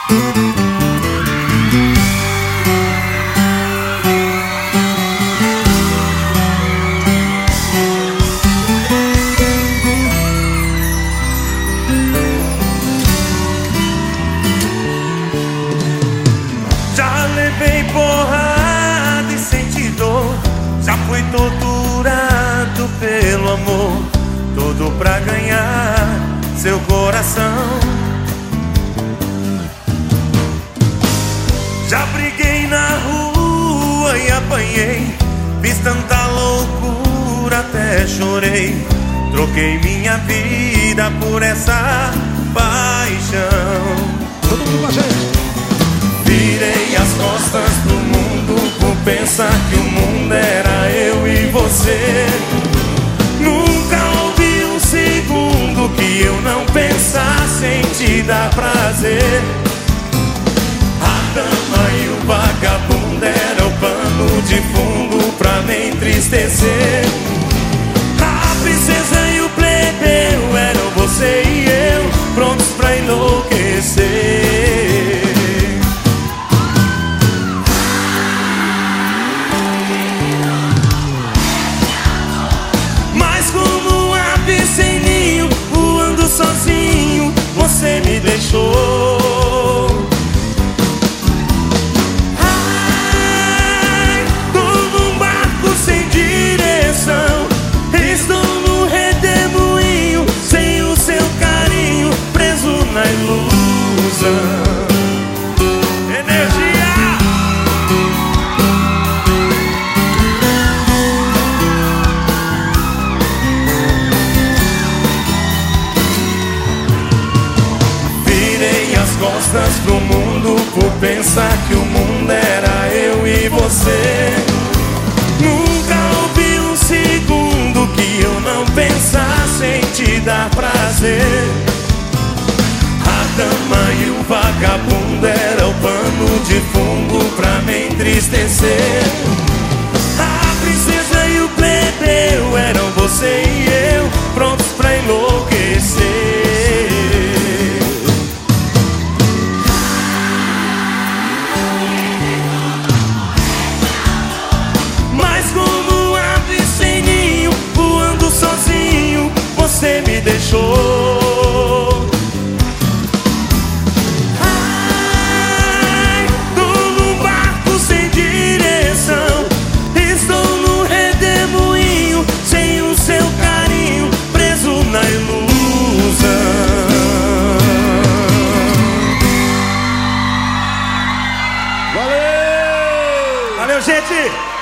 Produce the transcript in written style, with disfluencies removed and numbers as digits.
Já levei porrada e senti dor, já fui torturado pelo amor, tudo pra ganhar seu coração. Já briguei na rua e apanhei, fiz tanta loucura até chorei. Troquei minha vida por essa paixão. Todo mundo com a gente. Virei as costas pro mundo por pensar que o mundo era eu e você. Nunca houve um segundo que eu não pensasse em te dar prazer. A dama e o vagabundo era o pano de fundo pra me entristecer. A princesa e o plebeu eram você e eu, prontos pra enlouquecer. Mas como um ave sem ninho, voando sozinho, você me deixou. Ai, como um barco sem direção, estou no redemoinho, sem o seu carinho, preso na ilusão. Energia! Virei as costas pro mundo por pensar que o mundo era eu e você. Nunca houve um segundo que eu não pensasse em te dar prazer. A dama e o vagabundo era o pano de fundo pra me entristecer. A princesa e o plebeu eram você e eu, prontos pra enlouquecer. Mas como um ave sem ninho, voando sozinho, você me deixou. Ai, como um barco sem direção, estou no redemoinho, sem o seu carinho, preso na ilusão. Valeu! Valeu, gente!